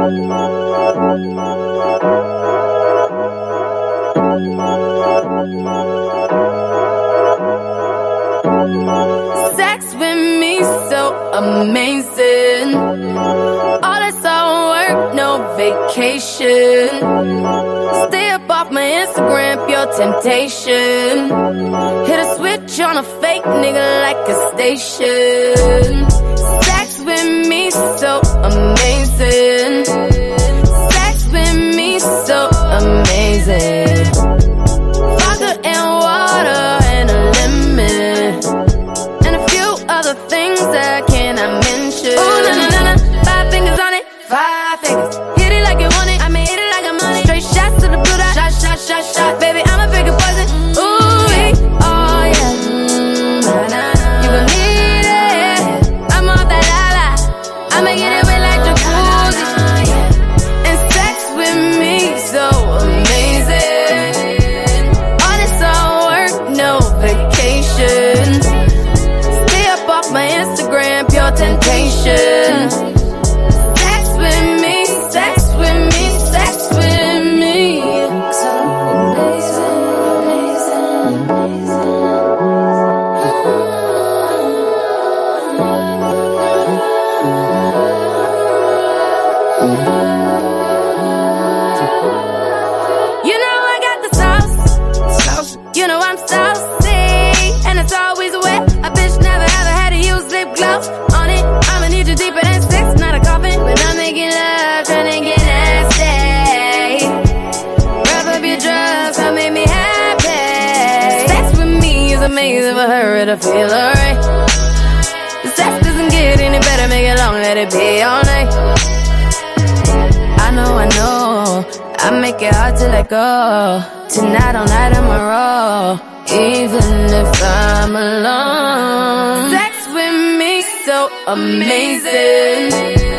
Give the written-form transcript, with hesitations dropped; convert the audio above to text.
Sex with me so amazing. All that's all work, no vacation. Stay up off my Instagram, pure temptation. Hit a switch on a fake nigga like a station. Sex with me so amazing. Sex with me so amazing. Vodka and water and a lemon, and a few other things that I cannot mention. Ooh, na na na na, 5 fingers on it, 5 fingers. Hit it like you want it, I mean hit it like I'm on it. Straight shots to the blue dot, shot, shot, shot, shot. Baby, I'm a bigger poison. Ooh, oh yeah. You gon' need it. I'm off that la-la, I'm making it wet like jacuzzi. And sex with me so amazing. All this all work, no vacation. Stay up off my Instagram, pure temptation. Sex with me, sex with me, sex with me. So amazing, amazing, You know I got the sauce. You know I'm saucy, and it's always wet. A bitch never ever had to use lip gloss on it. I'ma need you deeper than 6, not a coffin. When I'm making love, tryna get nasty. Wrap up your drugs, come make me happy. Sex with me is amazing for her to feel alright. The sex doesn't get any better, make it long, let it be all night. I know, I make it hard to let go. Tonight all night I'm a roll, even if I'm alone. Sex with me so amazing.